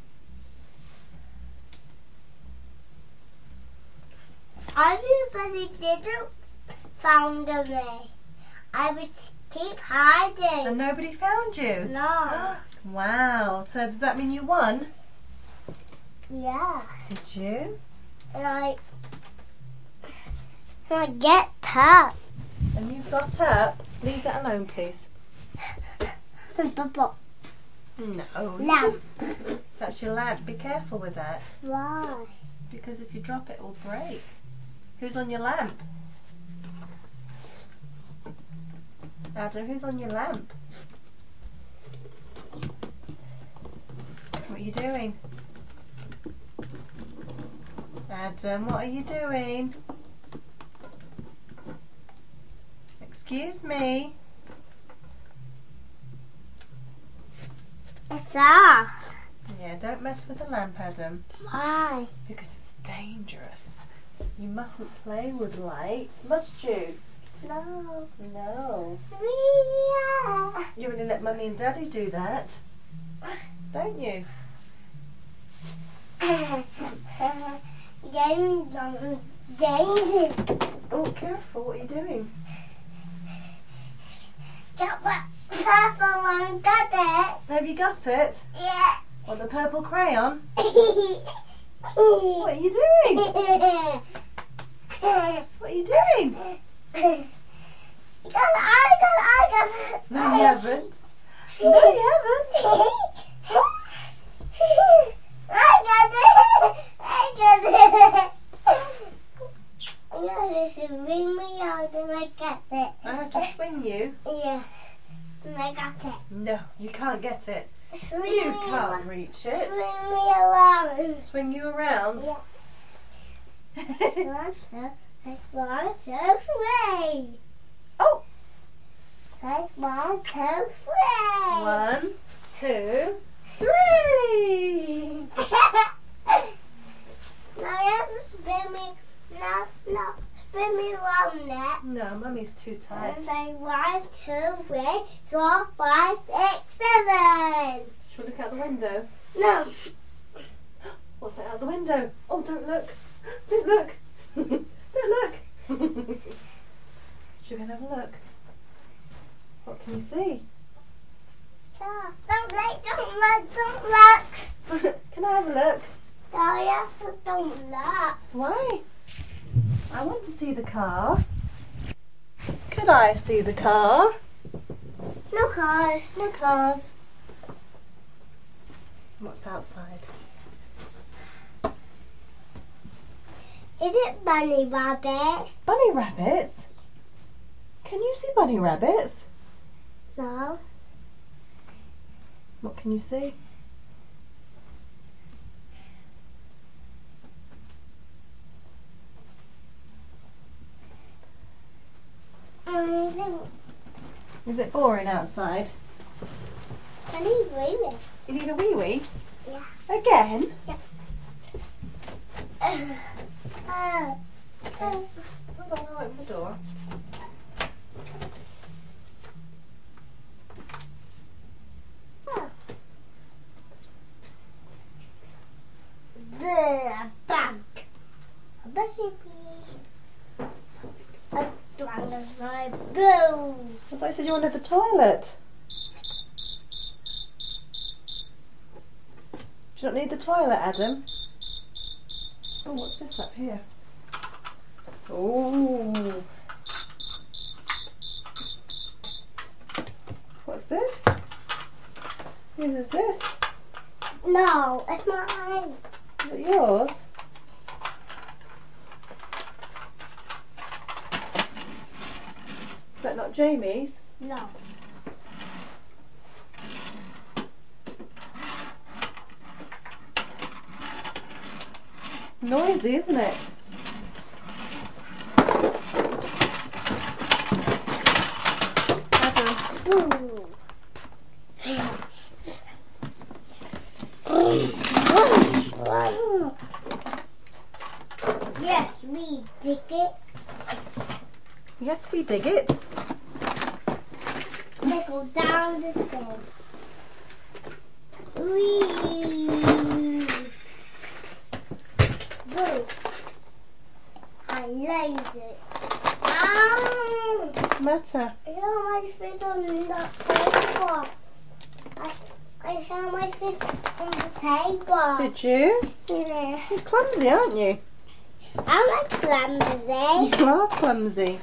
Everybody didn't found me. I was keep hiding. And nobody found you? No. Wow. So does that mean you won? Yeah. Did you? And I get up. And you got up? Leave that alone, please. Why? No. That's your lamp. Be careful with that. Because if you drop it, it will break. Who's on your lamp? Adam, who's on your lamp? What are you doing? Adam, what are you doing? Excuse me. It's off. Yeah, don't mess with the lamp, Adam. Why? Because it's dangerous. You mustn't play with lights, must you? No. No. Yeah. You're going to let Mummy and Daddy do that, don't you? Games on games. Oh, careful, what are you doing? Got my purple one, got it. Have you got it? Yeah. What, the purple crayon? What What are you doing? What are you doing? I got it. No, you haven't. No, you haven't. I got it. You have to swing me out and I got it. I have to swing you. Yeah. And I got it. No, you can't get it. Swing You me can't around. reach it. Swing me around. Swing you around. Yeah. 1, 2, 3. Oh! Say 1, 2, 3. 1, 2, 3. Now you have to spin me. No, spin me around there. No, Mummy's too tired. And say 1, 2, 3, 4, 5, 6, 7. Should we look out the window? No. What's that out the window? Oh, don't look. Don't look. Don't look. Should we go and have a look? What can you see? Don't look. Can I have a look? No, yes, don't look. Why? I want to see the car. Could I see the car? No cars. No cars. What's outside? Is it bunny rabbit? Bunny rabbits? Can you see bunny rabbits? No. What can you see? Is it boring outside? I need baby. You need a wee wee? Yeah. Again? Hold on, I'll open the door. Bank. A bushy bee. A dragonfly boo. I thought you said you wanted the toilet. Do you not need the toilet, Adam? Oh, what's this up here? Oh. What's this? Whose is this? No, it's mine. Is it yours? Is that not Jamie's? No. Noisy, isn't it? Adam. Boo. Yes, we dig it. Yes, we dig it. They go down the stairs. Wee. Boo. I like it. Ow! What's the matter? I got my fist on the table. I got my fist on the table. Did you? Yeah. You're clumsy, aren't you? I'm like clumsy. You are clumsy.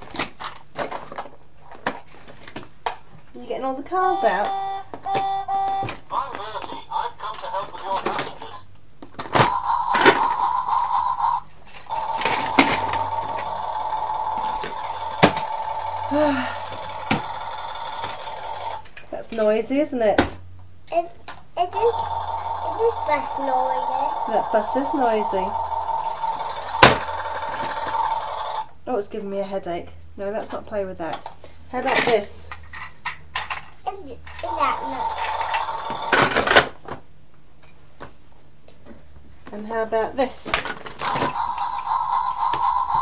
Are you getting all the cars out? I'm Bertie. I've come to help with your passengers. That's noisy, isn't it? It is best noisy. That bus is noisy. Oh, it's giving me a headache. No, let's not play with that. How about this? Is that And how about this?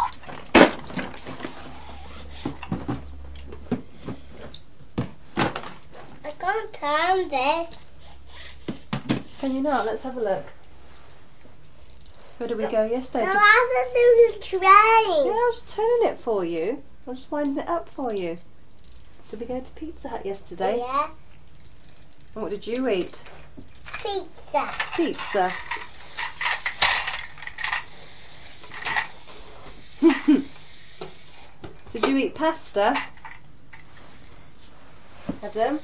found it. Can you not? Let's have a look. Where did we go yesterday? No, I have to do the Yeah, train. I was just turning it for you. I was just winding it up for you. Did we go to Pizza Hut yesterday? Yeah, And what did you eat? pizza. Pizza. Did you eat pasta? Adam?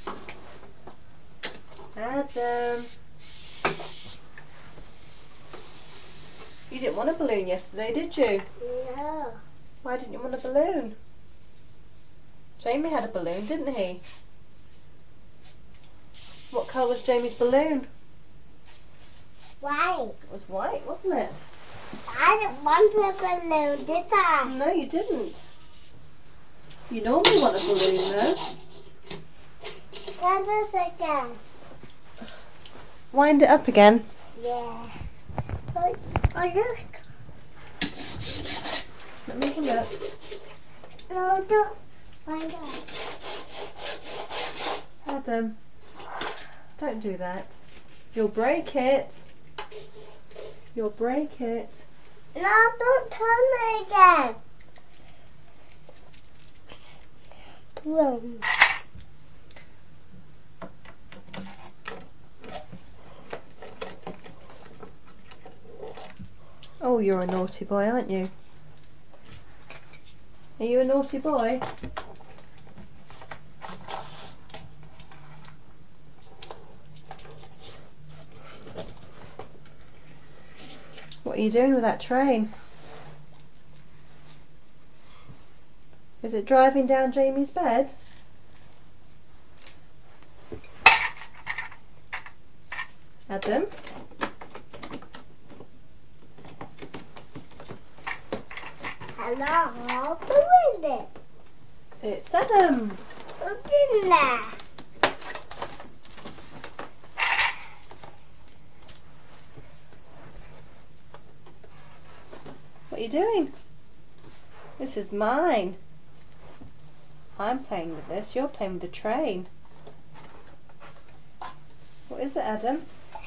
Adam? You didn't want a balloon yesterday, did you? No. Why didn't you want a balloon? Jamie had a balloon, didn't he? What colour was Jamie's balloon? Why? It was white, wasn't it? I didn't want a balloon, did I? No, you didn't. You normally want a balloon, though. Try this again. Wind it up again. Yeah. I look. Let me have a look. No, don't. Find out. Adam, don't do that. You'll break it. You'll break it. No, don't turn it again. Boom. Oh, you're a naughty boy, aren't you? Are you a naughty boy? What are you doing with that train? Is it driving down Jamie's bed? Adam? Hello, who is it? It's Adam. Who's in there? What are you doing? This is mine. I'm playing with this. You're playing with the train. What is it, Adam?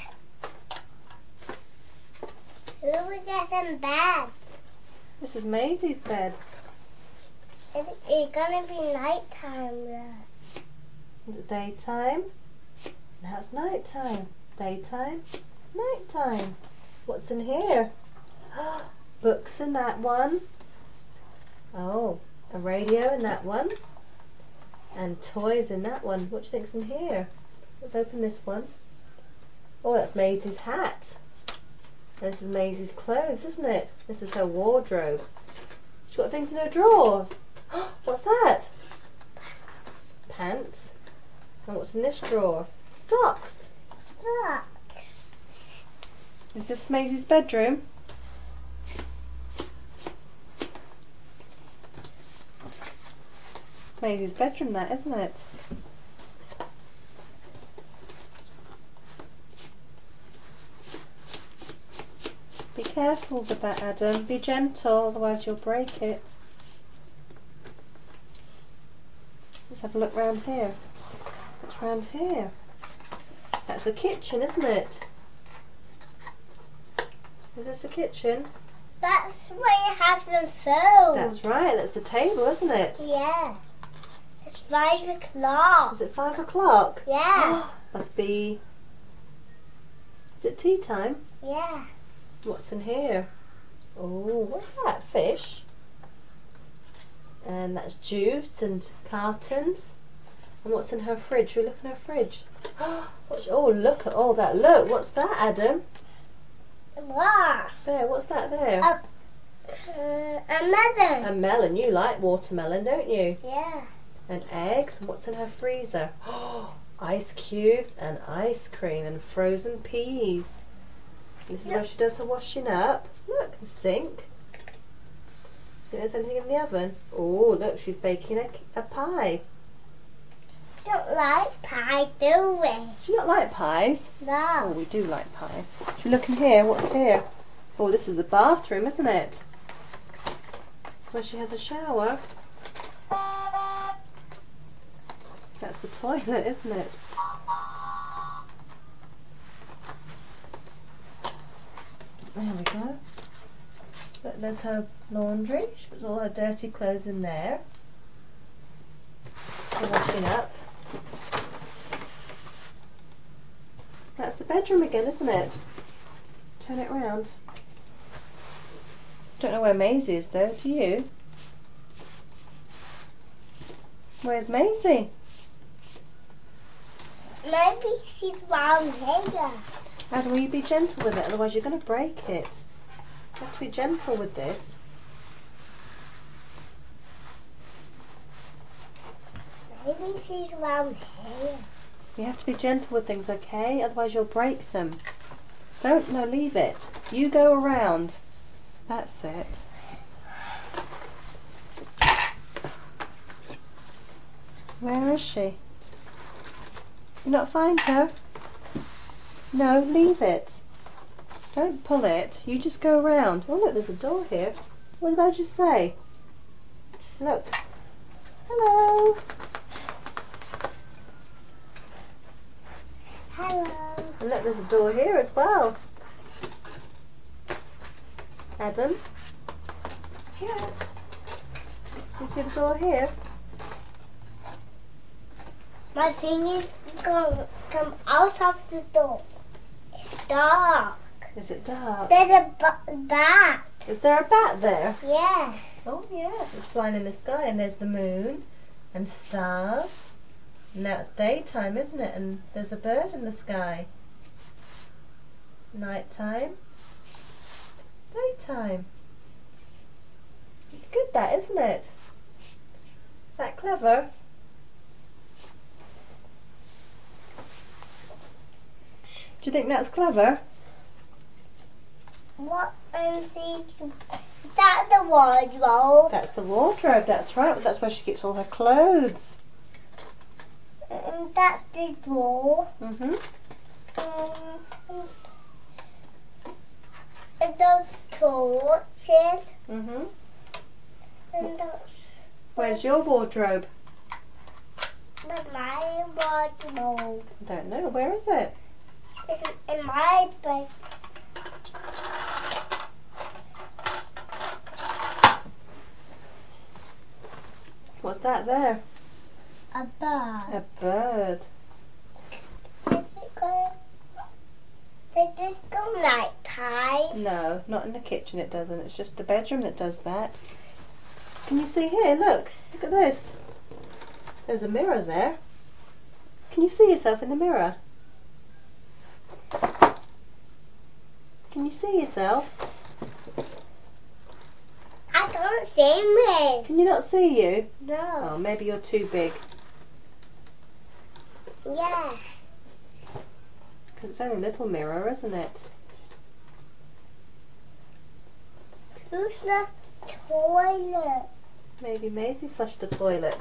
Who was get in bed? This is Maisie's bed. It's gonna be nighttime though. Is it daytime? Now it's nighttime. Daytime, nighttime. What's in here? Books in that one. Oh, a radio in that one. And toys in that one. What do you think's in here? Let's open this one. Oh, that's Maisie's hat. This is Maisie's clothes, isn't it? This is her wardrobe. She's got things in her drawers. What's that? Pants. And what's in this drawer? Socks. Socks. Is this Maisie's bedroom? It's Maisie's bedroom, that, isn't it? Be careful with that, Adam. Be gentle, otherwise you'll break it. Let's have a look round here. What's round here? That's the kitchen, isn't it? Is this the kitchen? That's where you have some food. That's right, that's the table, isn't it? Yeah. It's 5 o'clock. Is it 5 o'clock? Yeah. Must be... Is it tea time? Yeah. What's in here? Oh, what's that? Fish? And that's juice and cartons. And what's in her fridge? Should we look in her fridge? Oh, look at all that. Look, what's that, Adam? What? There, what's that there? A melon. A melon. You like watermelon, don't you? Yeah. And eggs. And what's in her freezer? Ice cubes and ice cream and frozen peas. This is where she does her washing up. Look, the sink. Do you think there's anything in the oven? Oh, look, she's baking a pie. Don't like pie, do we? Do you not like pies? Oh, No. we do like pies. Should we look in here? What's here? Oh, this is the bathroom, isn't it? That's where she has a shower. That's the toilet, isn't it? There we go. Look, there's her laundry. She puts all her dirty clothes in there. For washing up. That's the bedroom again, isn't it? Turn it round. Don't know where Maisie is though, do you? Where's Maisie? Maybe she's round here. Adam, will you be gentle with it? Otherwise you're going to break it. You have to be gentle with this. Maybe she's round here. You have to be gentle with things, okay? Otherwise you'll break them. No, leave it. You go around. That's it. Where is she? You not find her? No, leave it. Don't pull it. You just go around. Oh look, there's a door here. What did I just say? Look. Hello. Hello. And look, there's a door here as well. Adam? Sure. You see the door here? My thing is going to come out of the door. It's dark. Is it dark? There's a bat. Is there a bat there? Yeah. Oh yes, it's flying in the sky and there's the moon and stars. And now it's daytime, isn't it? And there's a bird in the sky. Nighttime. Daytime. It's good that, isn't it? Is that clever? Do you think that's clever? What? See, that's the wardrobe. That's the wardrobe, that's right. That's where she keeps all her clothes. And that's the door. Mm-hmm. And the torches. Mm-hmm. And that's Where's your wardrobe? my wardrobe. I don't know. Where is it? It's in my bed. What's that there? A bird. A bird. Does it go night time? No, not in the kitchen it doesn't. It's just the bedroom that does that. Can you see here? Look. Look at this. There's a mirror there. Can you see yourself in the mirror? Can you see yourself? I don't see me. Can you not see you? No. Oh, maybe you're too big. Yeah. Because it's only a little mirror, isn't it? Who's the toilet? Maybe Maisie flushed the toilet.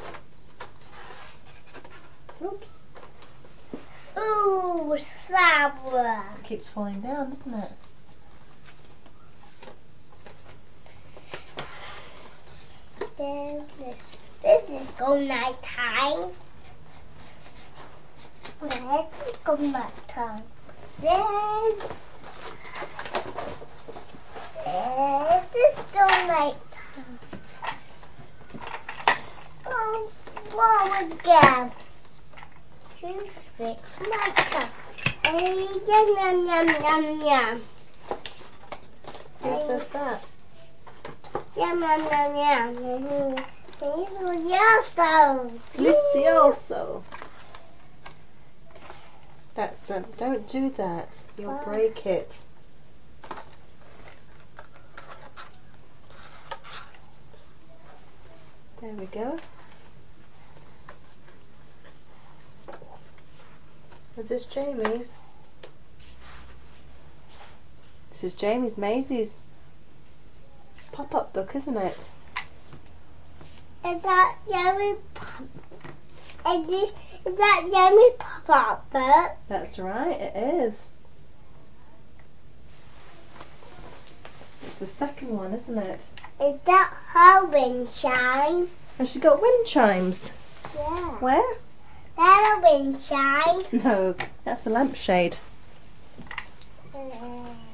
Oops. Ooh, sour. It keeps falling down, doesn't it? This is go night time. This is go night time. This is go night time. Oh, wow, again. Choose fix night time. Yum, yum, yum, yum, yum. Who says that? Yum, yum, yum, yum. Delicioso. Delicioso. That's don't do that. You'll Why? break it. There we go. Is this Jamie's? This is Jamie's Maisie's pop-up book, isn't it? Is that yummy pop? Is that yummy pop-up book? That's right, it is. It's the second one, isn't it? Is that her wind chime? Has she got wind chimes? Yeah. Where? That'll wind shine. No, that's the lampshade. Mm.